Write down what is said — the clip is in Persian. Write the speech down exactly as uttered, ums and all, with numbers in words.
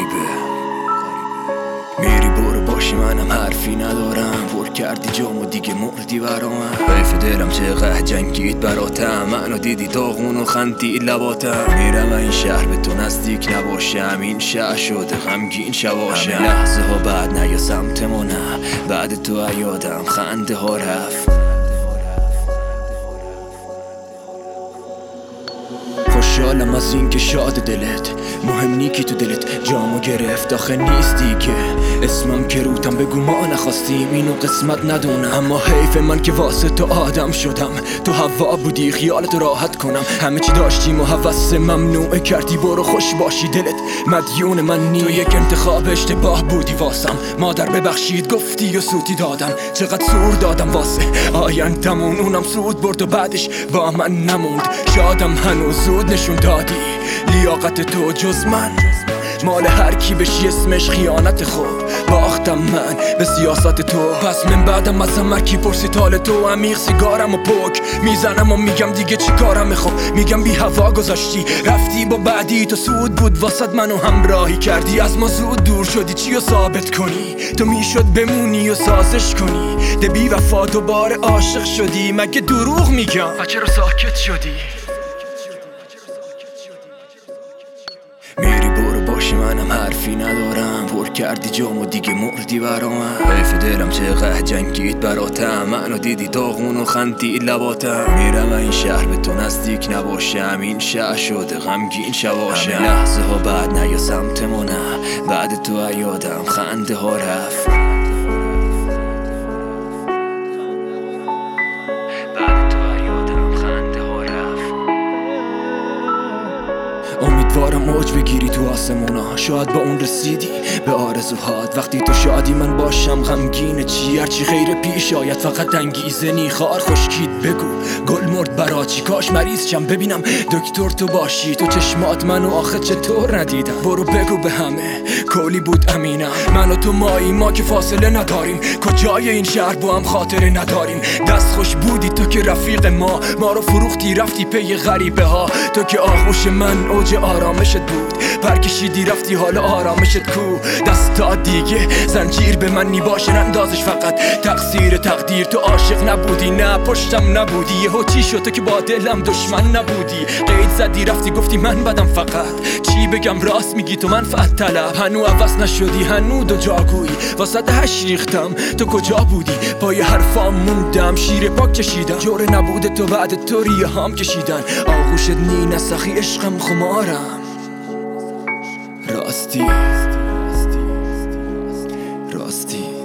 غریبه. میری برو باشی منم حرفی ندارم، پر کردی جام و دیگه مردی برا من. حیف دلم چقدر جنگید براتم، منو دیدی داغون و خندی لباتم. میرم این شهر به تو نزدیک نباشم، این شهر شده غمگین شباشم. همین لحظه ها بعد نیا سمت ما نه، بعد تو یادم خنده ها رفت. خوشحالم از این که شاد دلت، مهم نی کی تو دلت جامو گرفت. آخه نیست دیگه اسمم که روتم بگو ما نخواستیم اینو قسمت ندونم. اما حیف من که واسه تو آدم شدم، تو هوا بودی خیالت راحت کنم. همه چی داشتیم و هوس ممنوع کردی، برو خوش باشی دلت مدیون من نی. تو یک انتخاب اشتباه بودی واسم، مادر ببخشید گفتی و سوتی دادم. چقدر سور دادم واسه آیندمون، اونم سود برد و بعدش با من نموند. شادم هنوز زود نشون دادی لیاقت تو جز من، مال هر کی بشی اسمش خیانت. خود باختم من به سیاست تو، پس من بعدم از هم هر کی پرسی تال تو. عمیق سیگارم و پک میزنم و میگم دیگه چی کارم. خب میگم بی هوا گذاشتی رفتی با بعدی، تو سود بود واسد منو همراهی کردی. از ما زود دور شدی چی رو ثابت کنی، تو میشد بمونی و سازش کنی. ده بی وفا دوباره عاشق شدی، مگه دروغ میگم و چرا ساکت شدی؟ میری برو باشی منم حرفی ندارم، پر کردی جام و دیگه مردی برا من. حیف دلم چقدر جنگید براتم، منو دیدی داغون و خندی لباتم. میرم این شهر به تو نزدیک نباشم، این شهر شده غمگین شباشم. همین لحظه ها بعد نیا سمت ما نه، بعد تو یادم خنده ها رفت. امیدوارم موج بگیری تو آسمونا، شاید با اون رسیدی به آرزوهات. وقتی تو شادی من باشم غمگینه چی، هرچی خیر پیش آید فقط انگیزه نی. خار خشکید بگو گل مرد برا چی، کاش مریض شم ببینم دکتر تو باشی. تو چشمات منو آخه چطور ندیدم، برو بگو به همه کولی بود امینم. من و تو مایی ما که فاصله نداریم، کجای این شهر با هم خاطره نداریم. دست خوش بودی تو که رفیق ما، ما رو فروختی رفتی پی غریبه ها. تو که آغوش من اوج آرامشت بود، پرکشیدی رفتی حالا آرامشت کو. دستا دیگه زنجیر به من نی باشه اندازش، فقط تقصیر تقدیر. تو عاشق نبودی نه پشتم نبودی، یهو چی شد تو که با دلم دشمن نبودی. قید زدی رفتی گفتی من بدم، فقط چی بگم راست میگی تو منفعت طلب. هنو عوض نشدی هنو دو جاگویی، واسه هش ریختم تو کجا بودی. پای حرفام موندم شیر پاک کشیدم، جوره نبوده تو بعد تو ریه هم کشیدن. آغوشت نی نسخی عشقم خمارم راستی راستی